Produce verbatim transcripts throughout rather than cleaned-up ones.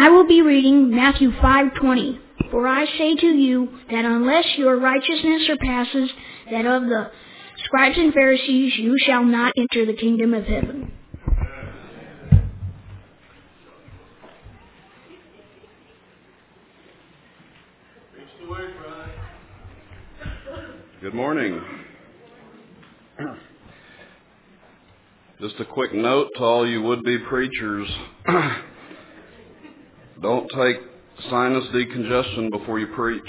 I will be reading Matthew five twenty. For I say to you that unless your righteousness surpasses that of the scribes and Pharisees, you shall not enter the kingdom of heaven. Good morning. Just a quick note to all you would-be preachers. Don't take sinus decongestion before you preach.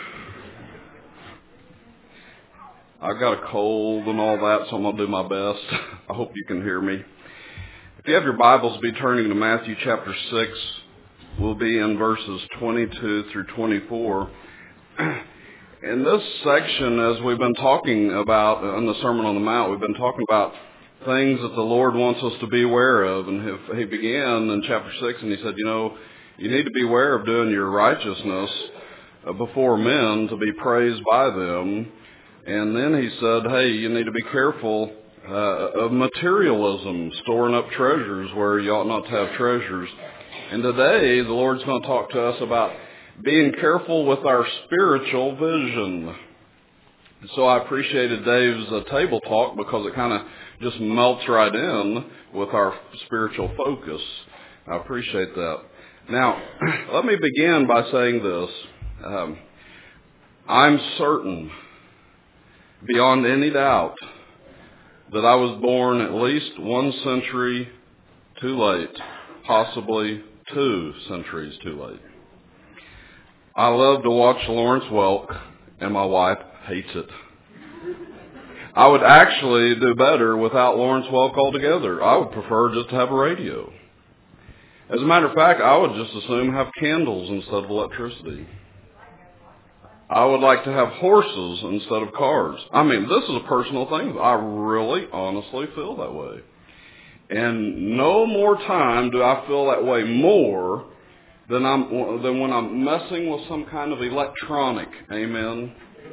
I've got a cold and all that, so I'm going to do my best. I hope you can hear me. If you have your Bibles, be turning to Matthew chapter six. We'll be in verses twenty-two through twenty-four. In this section, as we've been talking about in the Sermon on the Mount, we've been talking about things that the Lord wants us to be aware of. And he began in chapter six, and he said, you know, you need to be aware of doing your righteousness before men to be praised by them. And then he said, hey, you need to be careful uh, of materialism, storing up treasures where you ought not to have treasures. And today, the Lord's going to talk to us about being careful with our spiritual vision. So I appreciated Dave's uh, table talk because it kind of just melts right in with our spiritual focus. I appreciate that. Now, let me begin by saying this. Um, I'm certain, beyond any doubt, that I was born at least one century too late, possibly two centuries too late. I love to watch Lawrence Welk, and my wife hates it. I would actually do better without Lawrence Welk altogether. I would prefer just to have a radio. As a matter of fact, I would just as soon have candles instead of electricity. I would like to have horses instead of cars. I mean, this is a personal thing. I really, honestly feel that way. And no more time do I feel that way more than I'm than when I'm messing with some kind of electronic. Amen.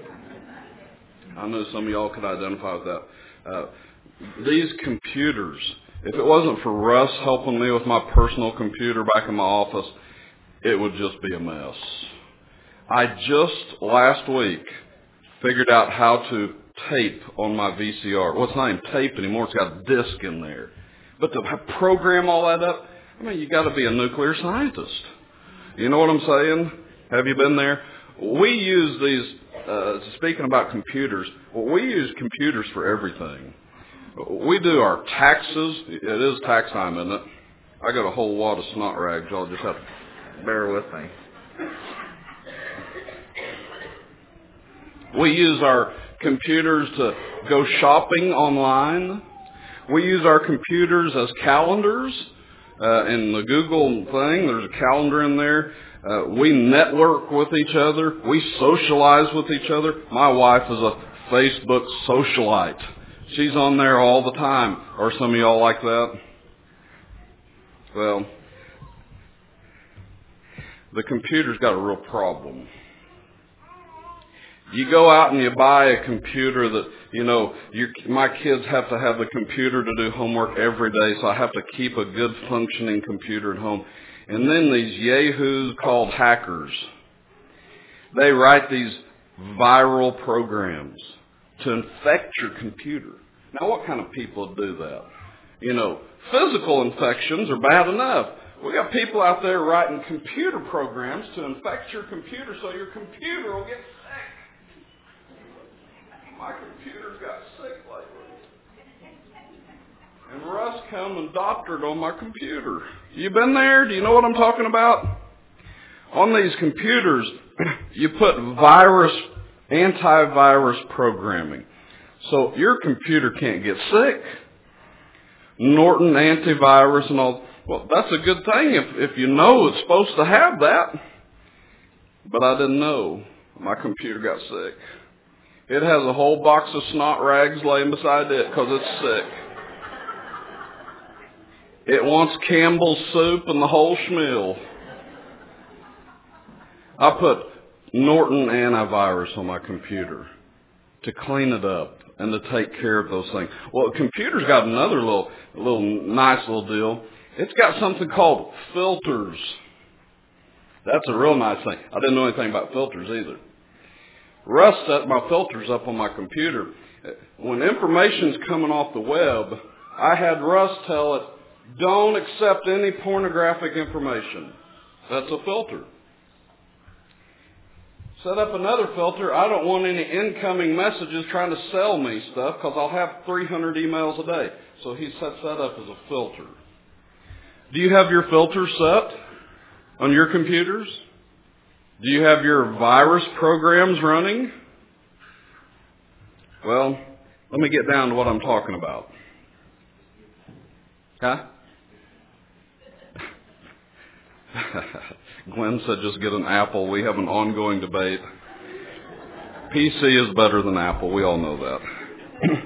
I know some of y'all could identify with that. Uh, these computers, if it wasn't for Russ helping me with my personal computer back in my office, it would just be a mess. I just last week figured out how to tape on my V C R. Well, it's not even tape anymore. It's got a disc in there. But to program all that up, I mean, you got to be a nuclear scientist. You know what I'm saying? Have you been there? We use these, uh, speaking about computers, well, we use computers for everything. We do our taxes. It is tax time, isn't it? I got a whole wad of snot rags. Y'all just have to bear with me. We use our computers to go shopping online. We use our computers as calendars. Uh, in the Google thing, there's a calendar in there. Uh, we network with each other. We socialize with each other. My wife is a Facebook socialite. She's on there all the time. Are some of y'all like that? Well, the computer's got a real problem. You go out and you buy a computer that, you know, your, my kids have to have the computer to do homework every day, so I have to keep a good functioning computer at home. And then these yahoos called hackers, they write these viral programs to infect your computer. Now, what kind of people do that? You know, physical infections are bad enough. We got people out there writing computer programs to infect your computer so your computer will get sick. My computer's got sick lately. And Russ come and doctored on my computer. You been there? Do you know what I'm talking about? On these computers, you put virus, antivirus programming. So your computer can't get sick. Norton antivirus and all. Well, that's a good thing if, if you know it's supposed to have that. But I didn't know. My computer got sick. It has a whole box of snot rags laying beside it because it's sick. It wants Campbell's soup and the whole schmeal. I put Norton antivirus on my computer to clean it up and to take care of those things. Well, the computer's got another little, little nice little deal. It's got something called filters. That's a real nice thing. I didn't know anything about filters either. Russ set my filters up on my computer. When information's coming off the web, I had Russ tell it, don't accept any pornographic information. That's a filter. Set up another filter. I don't want any incoming messages trying to sell me stuff because I'll have three hundred emails a day. So he sets that up as a filter. Do you have your filters set on your computers? Do you have your virus programs running? Well, let me get down to what I'm talking about. Huh? Glenn said just get an Apple. We have an ongoing debate. P C is better than Apple. We all know that.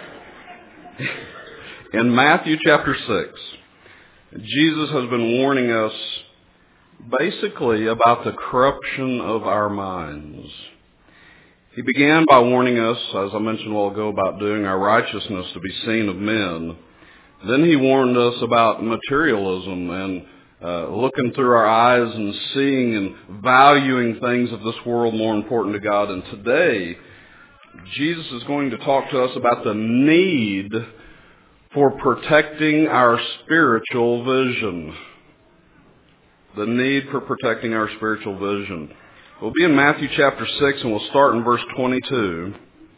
In Matthew chapter six, Jesus has been warning us basically about the corruption of our minds. He began by warning us, as I mentioned a while ago, about doing our righteousness to be seen of men. Then he warned us about materialism and uh, looking through our eyes and seeing and valuing things of this world more important to God. And today, Jesus is going to talk to us about the need for protecting our spiritual vision. The need for protecting our spiritual vision. We'll be in Matthew chapter six, and we'll start in verse twenty-two,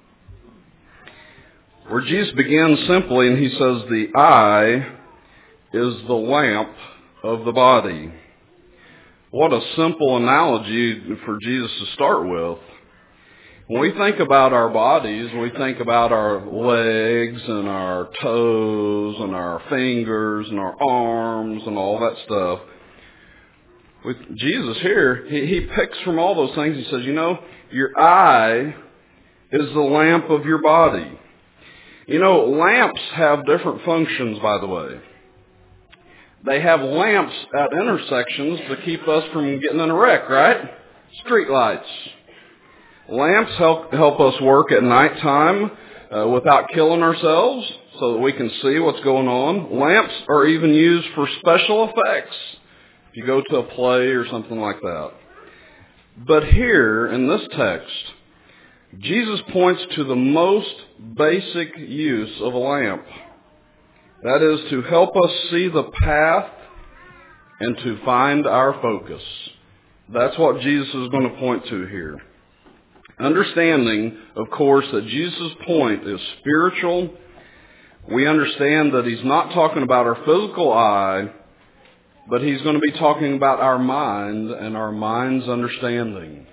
where Jesus begins simply, and he says, the eye is the lamp of the body. What a simple analogy for Jesus to start with. When we think about our bodies, we think about our legs and our toes and our fingers and our arms and all that stuff. With Jesus here, he, he picks from all those things. He says, you know, your eye is the lamp of your body. You know, lamps have different functions, by the way. They have lamps at intersections to keep us from getting in a wreck, right? Street lights. Lamps help help us work at nighttime uh, without killing ourselves so that we can see what's going on. Lamps are even used for special effects. If you go to a play or something like that. But here in this text, Jesus points to the most basic use of a lamp. That is to help us see the path and to find our focus. That's what Jesus is going to point to here. Understanding, of course, that Jesus' point is spiritual. We understand that he's not talking about our physical eye, but he's going to be talking about our mind and our mind's understanding.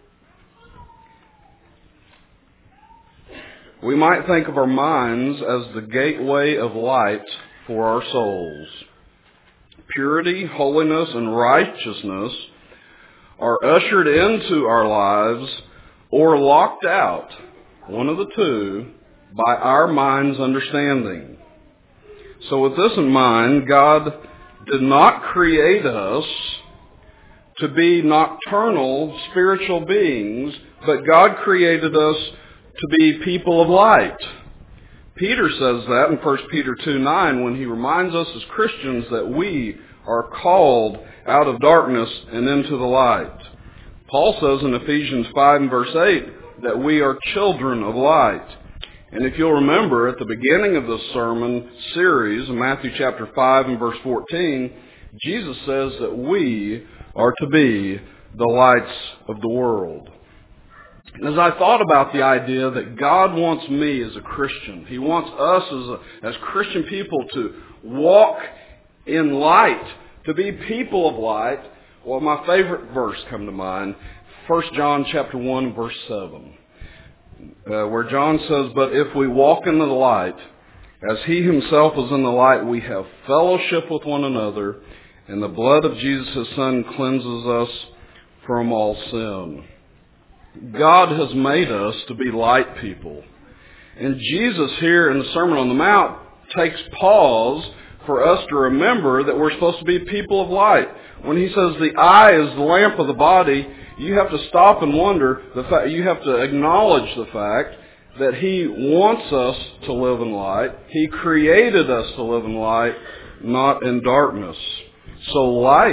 We might think of our minds as the gateway of light for our souls. Purity, holiness, and righteousness are ushered into our lives or locked out, one of the two, by our mind's understanding. So with this in mind, God did not create us to be nocturnal spiritual beings, but God created us to be people of light. Peter says that in First Peter two nine when he reminds us as Christians that we are called out of darkness and into the light. Paul says in Ephesians five and verse eight that we are children of light. And if you'll remember, at the beginning of this sermon series, in Matthew chapter five and verse fourteen, Jesus says that we are to be the lights of the world. And as I thought about the idea that God wants me as a Christian, He wants us as, a, as Christian people to walk in light, to be people of light, well, my favorite verse come to mind, First John chapter one, verse seven. Uh, where John says, but if we walk in the light, as he himself is in the light, we have fellowship with one another, and the blood of Jesus, his Son, cleanses us from all sin. God has made us to be light people. And Jesus here in the Sermon on the Mount takes pause for us to remember that we're supposed to be people of light. When he says the eye is the lamp of the body, you have to stop and wonder, the fact, you have to acknowledge the fact that He wants us to live in light. He created us to live in light, not in darkness. So light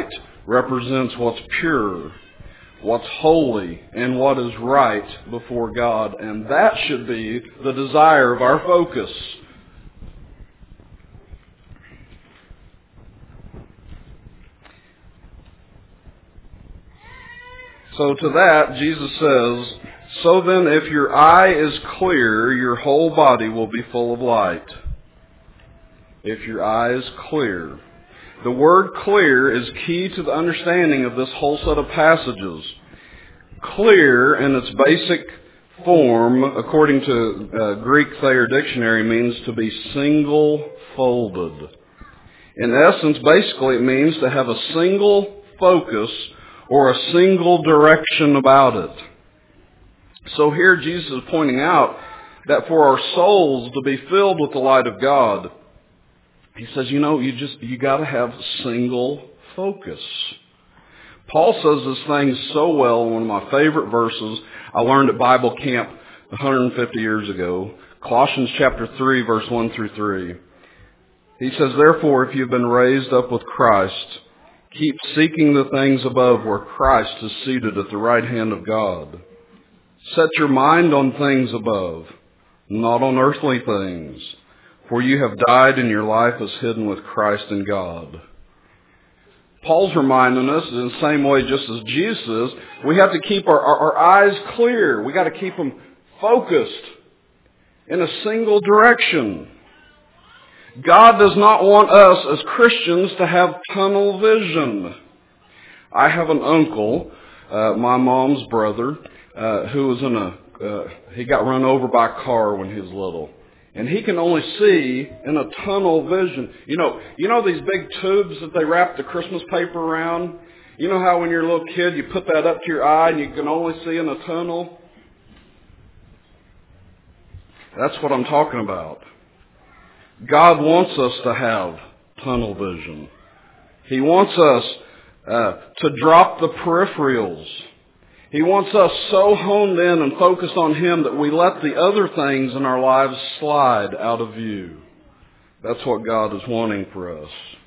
represents what's pure, what's holy, and what is right before God. And that should be the desire of our focus. So to that, Jesus says, "So then if your eye is clear, your whole body will be full of light." If your eye is clear. The word clear is key to the understanding of this whole set of passages. Clear in its basic form, according to uh, Greek Thayer Dictionary, means to be single-folded. In essence, basically it means to have a single focus or a single direction about it. So here Jesus is pointing out that for our souls to be filled with the light of God, he says, you know, you just, you gotta have single focus. Paul says this thing so well in one of my favorite verses I learned at Bible camp one hundred fifty years ago. Colossians chapter three, verse one through three. He says, "Therefore, if you've been raised up with Christ, keep seeking the things above where Christ is seated at the right hand of God. Set your mind on things above, not on earthly things. For you have died and your life is hidden with Christ in God." Paul's reminding us in the same way just as Jesus is, we have to keep our, our, our eyes clear. We got to keep them focused in a single direction. God does not want us as Christians to have tunnel vision. I have an uncle, uh, my mom's brother, uh, who was in a, uh, he got run over by a car when he was little. And he can only see in a tunnel vision. You know, you know these big tubes that they wrap the Christmas paper around? You know how when you're a little kid you put that up to your eye and you can only see in a tunnel? That's what I'm talking about. God wants us to have tunnel vision. He wants us uh, to drop the peripherals. He wants us so honed in and focused on Him that we let the other things in our lives slide out of view. That's what God is wanting for us.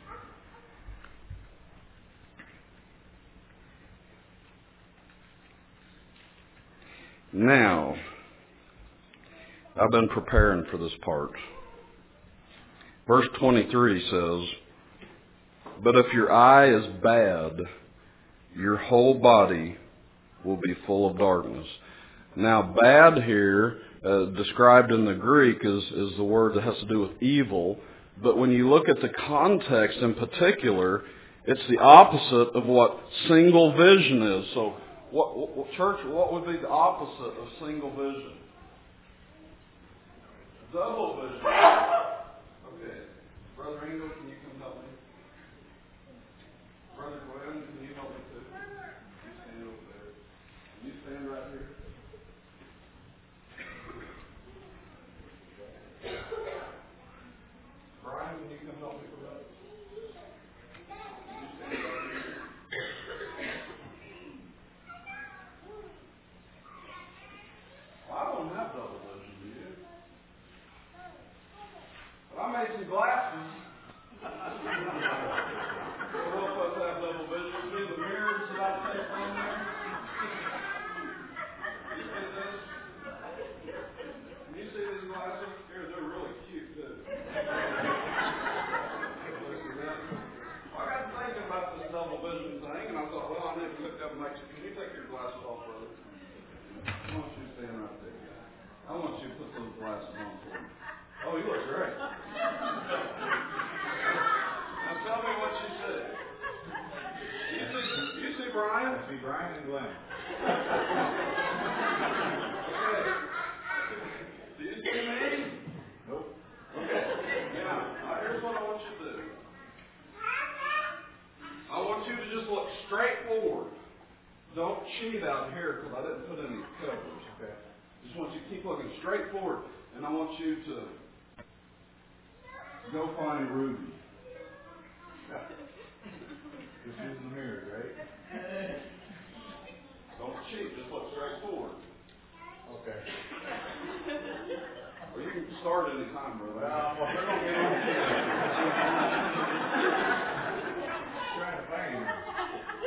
Now, I've been preparing for this part. Verse twenty-three says, "But if your eye is bad, your whole body will be full of darkness." Now, bad here, uh, described in the Greek, is, is the word that has to do with evil. But when you look at the context in particular, it's the opposite of what single vision is. So, what, what church, what would be the opposite of single vision? Double vision. Okay. Brother Engel, can you come help me? Brother Glenn, can you help me too? You stand over there. You stand right here. Brian, can you come help me with that? You stand right here. Well, I don't have double vision, do you? But I made some glasses. We're all supposed to have double vision. See the mirrors that I take on there? You see this? Can you see these glasses? Here, they're really cute, too. I got thinking about this double vision thing, and I thought, well, I need to hook up and make some. Can you take your glasses off, brother? I want you to stand right there, guy. I want you to put those glasses on for me. Oh, you look great. Now tell me what you see. You see, you see Brian? I see Brian and Glenn. Okay. Do you see me? Nope. Okay. Now, here's what I want you to do. I want you to just look straight forward. Don't cheat out here because I didn't put any covers, okay? Just want you to keep looking straight forward, and I want you to go find Ruby. Just use the mirror, right? Don't cheat, just look straight forward. Okay. Or you can start any time, brother. No, well, we're going to get on. Trying to find you.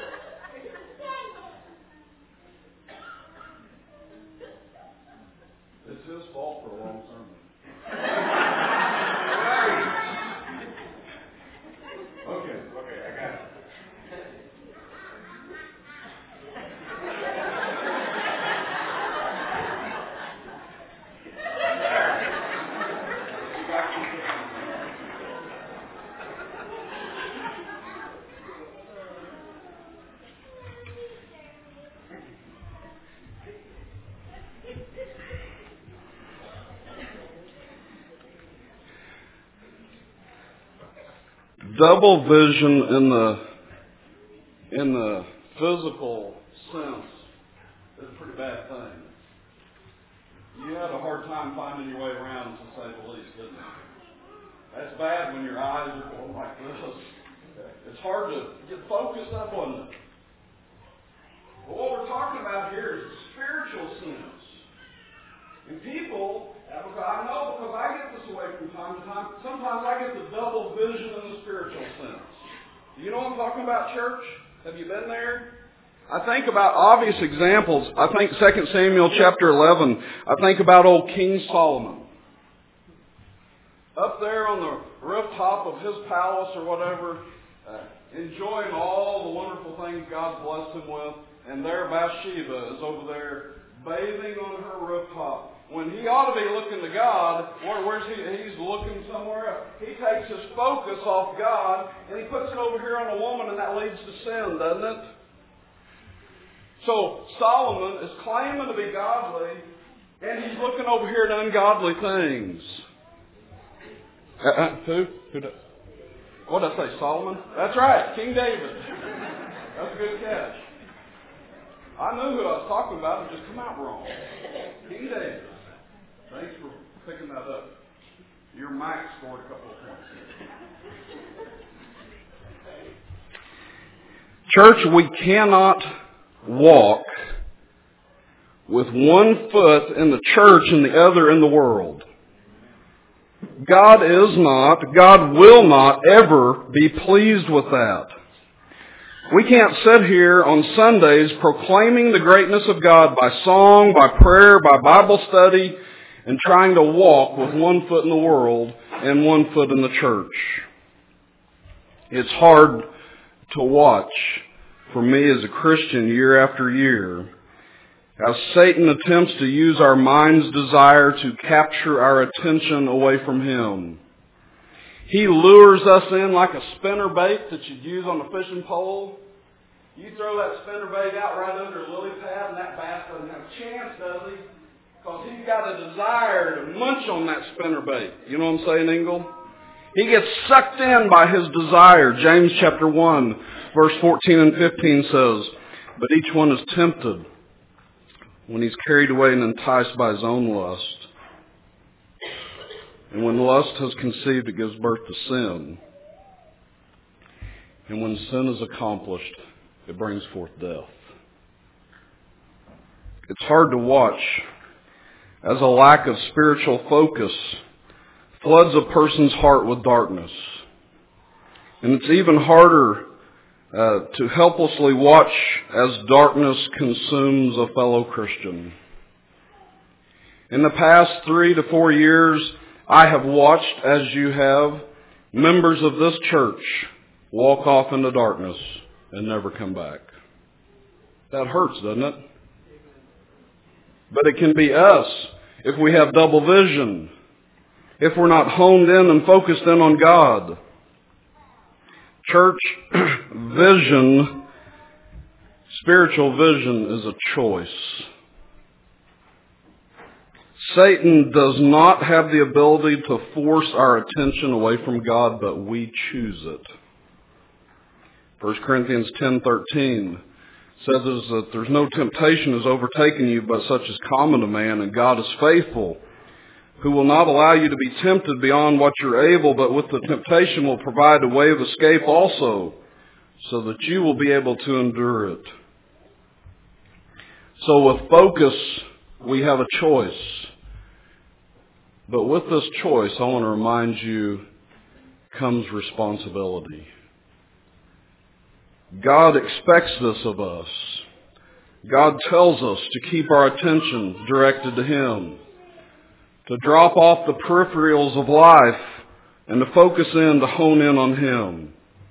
double vision in the in the physical sense is a pretty bad thing. You had a hard time finding your way around, to say the least, didn't you? That's bad when your eyes are going like this. It's hard to get focused up on it. But what we're talking about here is the spiritual sense. And people, I know because I get this away from time to time, sometimes I get the double vision in the spiritual sense. Do you know what I'm talking about, church? Have you been there? I think about obvious examples. I think Second Samuel chapter eleven. I think about old King Solomon. Up there on the rooftop of his palace or whatever, uh, enjoying all the wonderful things God's blessed him with. And there Bathsheba is over there bathing on her rooftop. When he ought to be looking to God, where, where's he? He's looking somewhere else. He takes his focus off God and he puts it over here on a woman, and that leads to sin, doesn't it? So Solomon is claiming to be godly, and he's looking over here at ungodly things. Uh, uh, who? Who? Did, what did I say? Solomon? That's right, King David. That's a good catch. I knew who I was talking about. It just come out wrong. King David. Thanks for picking that up. Your Mike scored a couple of points. Church, we cannot walk with one foot in the church and the other in the world. God is not, God will not ever be pleased with that. We can't sit here on Sundays proclaiming the greatness of God by song, by prayer, by Bible study, and trying to walk with one foot in the world and one foot in the church. It's hard to watch for me as a Christian year after year as Satan attempts to use our mind's desire to capture our attention away from Him. He lures us in like a spinner bait that you'd use on a fishing pole. You throw that spinner bait out right under a lily pad, and that bass doesn't have a chance, does he? Because he's got a desire to munch on that spinner bait. You know what I'm saying, Ingle? He gets sucked in by his desire. James chapter one, verse fourteen and fifteen says, "But each one is tempted when he's carried away and enticed by his own lust. And when lust has conceived, it gives birth to sin. And when sin is accomplished, it brings forth death." It's hard to watch as a lack of spiritual focus floods a person's heart with darkness. And it's even harder uh, to helplessly watch as darkness consumes a fellow Christian. In the past three to four years, I have watched, as you have, members of this church walk off into darkness and never come back. That hurts, doesn't it? But it can be us if we have double vision, if we're not honed in and focused in on God. Church vision, spiritual vision is a choice. Satan does not have the ability to force our attention away from God, but we choose it. First Corinthians ten thirteen says that there's no temptation has overtaken you but such as common to man, and God is faithful, who will not allow you to be tempted beyond what you're able, but with the temptation will provide a way of escape also, so that you will be able to endure it. So with focus, we have a choice. But with this choice, I want to remind you, comes responsibility. God expects this of us. God tells us to keep our attention directed to Him, to drop off the peripherals of life and to focus in, to hone in on Him.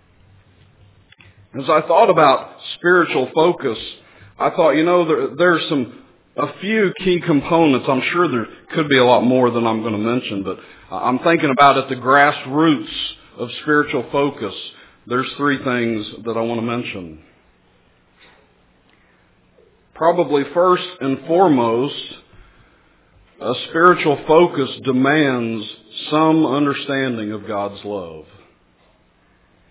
As I thought about spiritual focus, I thought, you know, there, there's some a few key components. I'm sure there could be a lot more than I'm going to mention, but I'm thinking about at the grassroots of spiritual focus. There's three things that I want to mention. Probably first and foremost, a spiritual focus demands some understanding of God's love.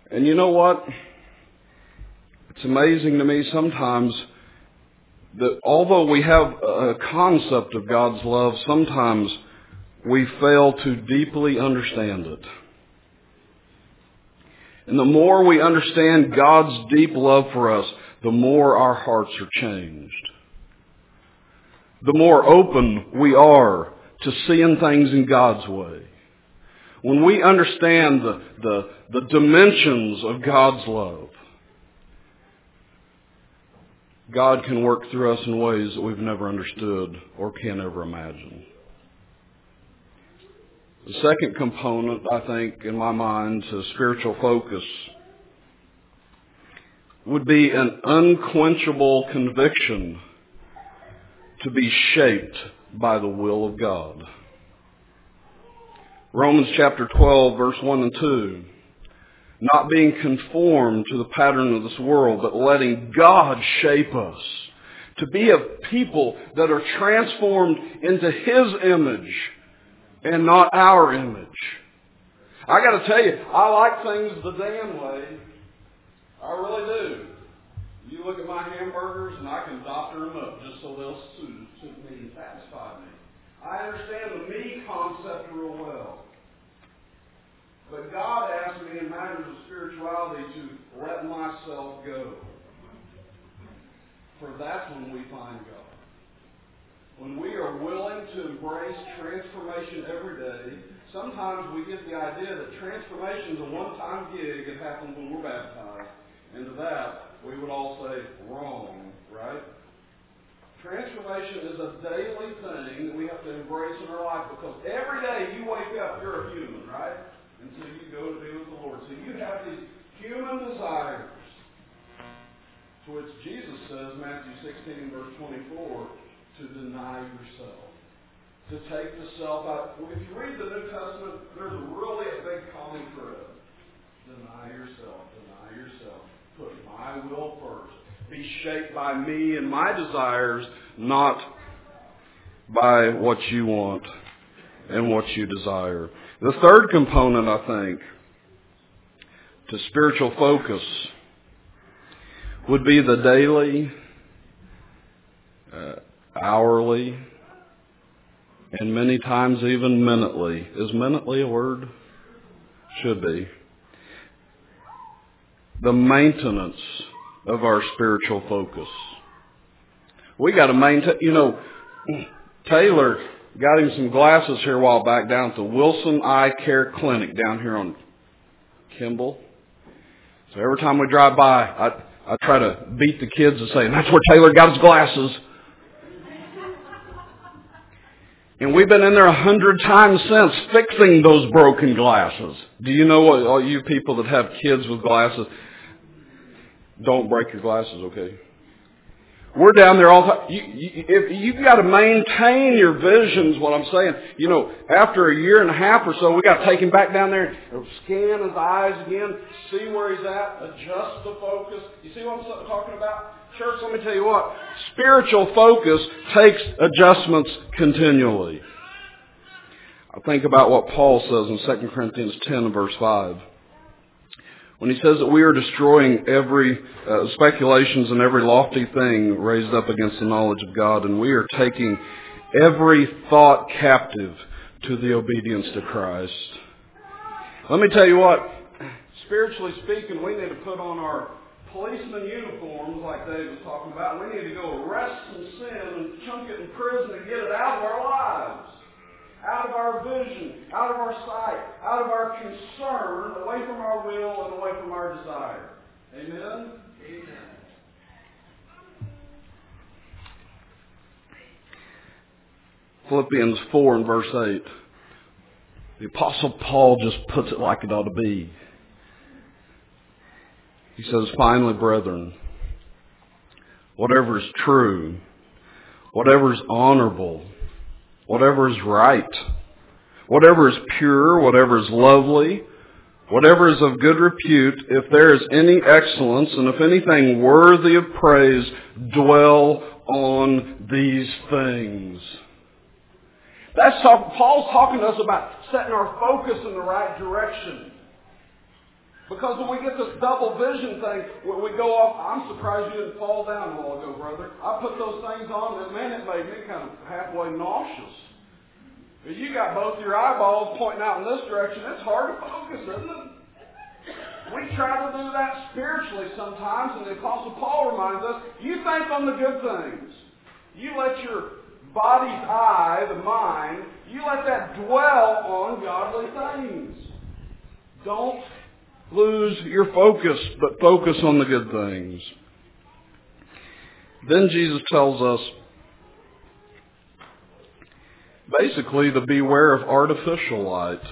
And you know what? It's amazing to me sometimes that although we have a concept of God's love, sometimes we fail to deeply understand it. And the more we understand God's deep love for us, the more our hearts are changed. The more open we are to seeing things in God's way. When we understand the, the, the dimensions of God's love, God can work through us in ways that we've never understood or can ever imagine. The second component, I think, in my mind, to spiritual focus would be an unquenchable conviction to be shaped by the will of God. Romans chapter twelve, verse one and two. Not being conformed to the pattern of this world, but letting God shape us to be a people that are transformed into His image and not our image. I got to tell you, I like things the Dan way. I really do. You look at my hamburgers and I can doctor them up just so they'll suit, suit me and satisfy me. I understand the me concept real well. But God asked me in matters of spirituality to let myself go. For that's when we find God. When we are willing to embrace transformation every day, sometimes we get the idea that transformation is a one-time gig. It happens when we're baptized. And to that, we would all say, wrong, right? Transformation is a daily thing that we have to embrace in our life because every day you wake up, you're a human, right? Until you go to be with the Lord. So you have these human desires, to which Jesus says, Matthew sixteen, verse twenty-four, to deny yourself. To take the self out. If you read the New Testament, there's really a big common thread. Deny yourself. Deny yourself. Put my will first. Be shaped by me and my desires, not by what you want and what you desire. The third component, I think, to spiritual focus would be the daily, uh, hourly, and many times even minutely. Is minutely a word? Should be. The maintenance of our spiritual focus. We got to maintain, you know, Taylor got him some glasses here a while back down at the Wilson Eye Care Clinic down here on Kimball. So every time we drive by, I, I try to beat the kids and say, that's where Taylor got his glasses. And we've been in there a hundred times since fixing those broken glasses. Do you know what, all you people that have kids with glasses, don't break your glasses, okay? We're down there all the time. You, you, if you've got to maintain your visions, what I'm saying. You know, after a year and a half or so, we got to take him back down there and scan his eyes again, see where he's at, adjust the focus. You see what I'm talking about? Church, let me tell you what. Spiritual focus takes adjustments continually. I think about what Paul says in Second Corinthians ten, verse five. When he says that we are destroying every uh, speculations and every lofty thing raised up against the knowledge of God, and we are taking every thought captive to the obedience to Christ. Let me tell you what, spiritually speaking, we need to put on our policeman uniforms like Dave was talking about. We need to go arrest some sin and chunk it in prison and get it out of our lives. Out of our vision, out of our sight, out of our concern, away from our will and away from our desire. Amen? Amen. Philippians four and verse eight. The Apostle Paul just puts it like it ought to be. He says, finally, brethren, whatever is true, whatever is honorable, whatever is right, whatever is pure, whatever is lovely, whatever is of good repute, if there is any excellence, and if anything worthy of praise, dwell on these things. That's talk, Paul's talking to us about setting our focus in the right direction. Because when we get this double vision thing, we go off, I'm surprised you didn't fall down a while ago, brother. I put those things on, and man, it made me kind of halfway nauseous. You got both your eyeballs pointing out in this direction. It's hard to focus, isn't it? We try to do that spiritually sometimes, and the Apostle Paul reminds us, you think on the good things. You let your body's eye, the mind, you let that dwell on godly things. Don't lose your focus, but focus on the good things. Then Jesus tells us, basically, to beware of artificial light.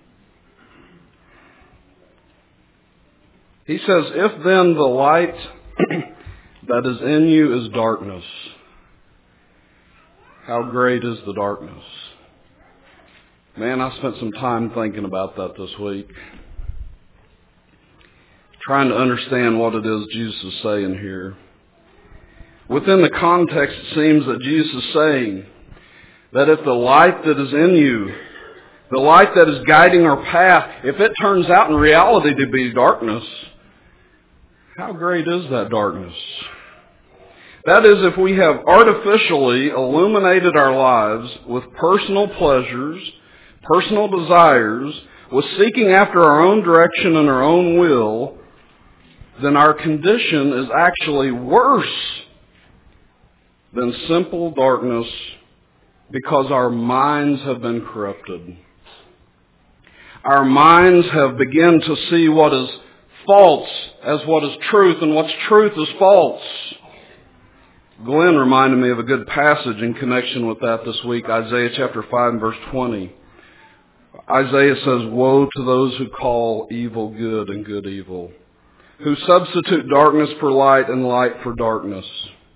He says, if then the light that is in you is darkness, how great is the darkness? Man, I spent some time thinking about that this week, trying to understand what it is Jesus is saying here. Within the context, it seems that Jesus is saying that if the light that is in you, the light that is guiding our path, if it turns out in reality to be darkness, how great is that darkness? That is, if we have artificially illuminated our lives with personal pleasures, personal desires, with seeking after our own direction and our own will, then our condition is actually worse than simple darkness, because our minds have been corrupted. Our minds have begun to see what is false as what is truth, and what's truth is false. Glenn reminded me of a good passage in connection with that this week, Isaiah chapter five and verse twenty. Isaiah says, woe to those who call evil good and good evil, who substitute darkness for light and light for darkness.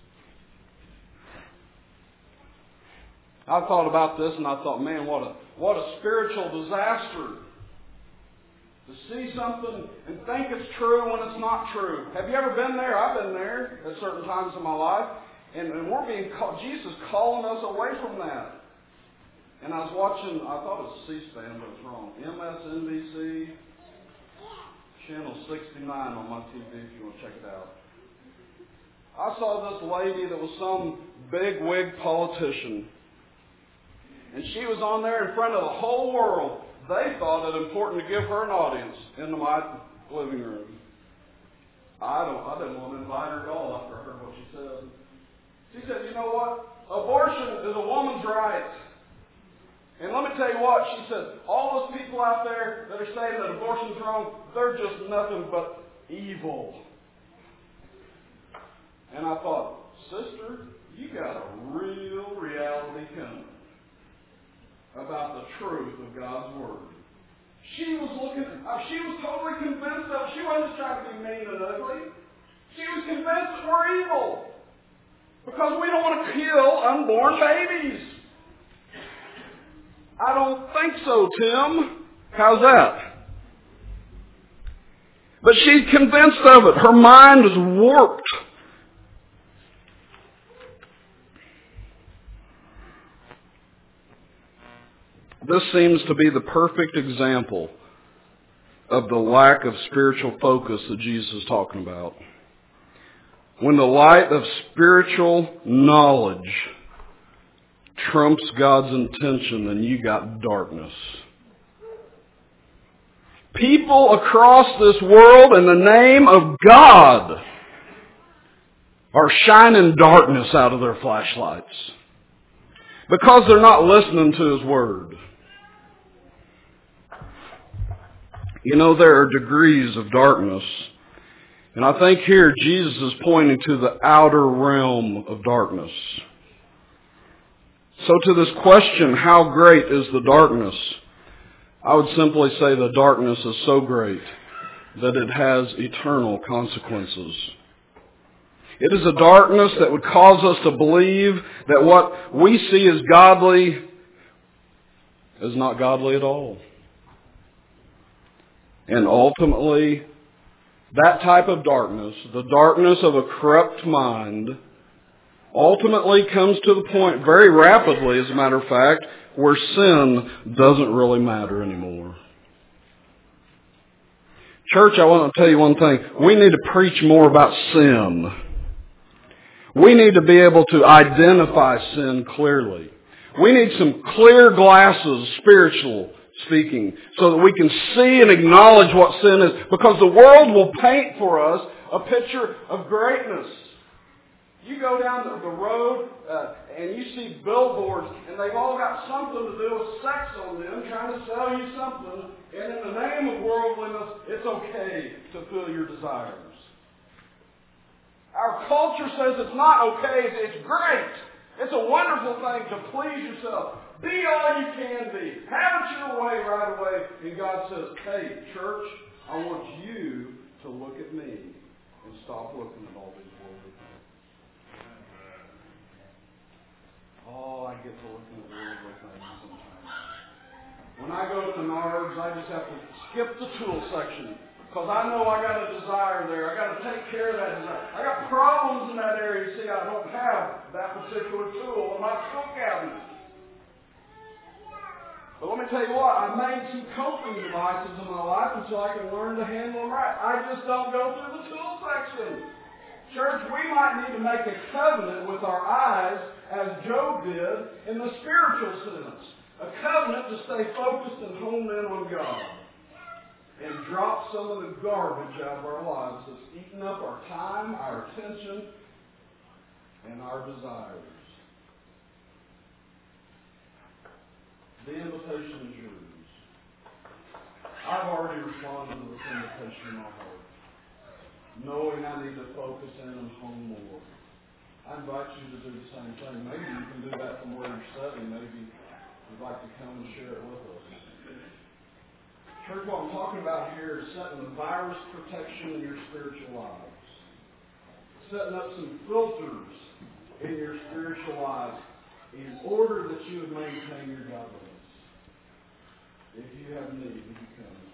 I thought about this and I thought, man, what a what a spiritual disaster. To see something and think it's true when it's not true. Have you ever been there? I've been there at certain times in my life. And, and we're being called, Jesus is calling us away from that. And I was watching, I thought it was C-SPAN, but it was wrong. M S N B C, channel sixty-nine on my T V if you want to check it out. I saw this lady that was some big wig politician. And she was on there in front of the whole world. They thought it important to give her an audience in my living room. I don't. I didn't want to invite her at all after I heard what she said. She said, you know what? Abortion is a woman's right. And let me tell you what, she said, all those people out there that are saying that abortion's wrong, they're just nothing but evil. And I thought, sister, you got a real reality coming about the truth of God's Word. She was looking, uh, she was totally convinced of, she wasn't just trying to be mean and ugly. She was convinced that we're evil. Because we don't want to kill unborn babies. I don't think so, Tim. How's that? But she's convinced of it. Her mind is warped. This seems to be the perfect example of the lack of spiritual focus that Jesus is talking about. When the light of spiritual knowledge trumps God's intention, then you got darkness. People across this world in the name of God are shining darkness out of their flashlights because they're not listening to His Word. You know, there are degrees of darkness. And I think here Jesus is pointing to the outer realm of darkness. So to this question, how great is the darkness? I would simply say the darkness is so great that it has eternal consequences. It is a darkness that would cause us to believe that what we see as godly is not godly at all. And ultimately, that type of darkness, the darkness of a corrupt mind, ultimately comes to the point very rapidly, as a matter of fact, where sin doesn't really matter anymore. Church, I want to tell you one thing. We need to preach more about sin. We need to be able to identify sin clearly. We need some clear glasses, spiritual speaking, so that we can see and acknowledge what sin is. Because the world will paint for us a picture of greatness. You go down the road uh, and you see billboards, and they've all got something to do with sex on them, trying to sell you something. And in the name of worldliness, it's okay to fill your desires. Our culture says it's not okay. It's great. It's a wonderful thing to please yourself. Be all you can be. Have it your way right away. And God says, hey, church, I want you to look at me and stop looking at all these worldly things. Oh, I get to look at the worldly things sometimes. When I go to Menards, I just have to skip the tool section. Because I know I got a desire there. I got to take care of that desire. I got problems in that area. You see, I don't have that particular tool in my tool cabinet. But let me tell you what, I made some coping devices in my life until I can learn to handle them right. I just don't go through the tool section. Church, we might need to make a covenant with our eyes, as Job did, in the spiritual sense. A covenant to stay focused and honed in on God. And drop some of the garbage out of our lives that's eating up our time, our attention, and our desires. The invitation is yours. I've already responded to this invitation in my heart, knowing I need to focus in and hone more. I invite you to do the same thing. Maybe you can do that from where you're sitting. Maybe you'd like to come and share it with us. Church, what I'm talking about here is setting the virus protection in your spiritual lives. Setting up some filters in your spiritual lives in order that you would maintain your godliness. If you have need, you come.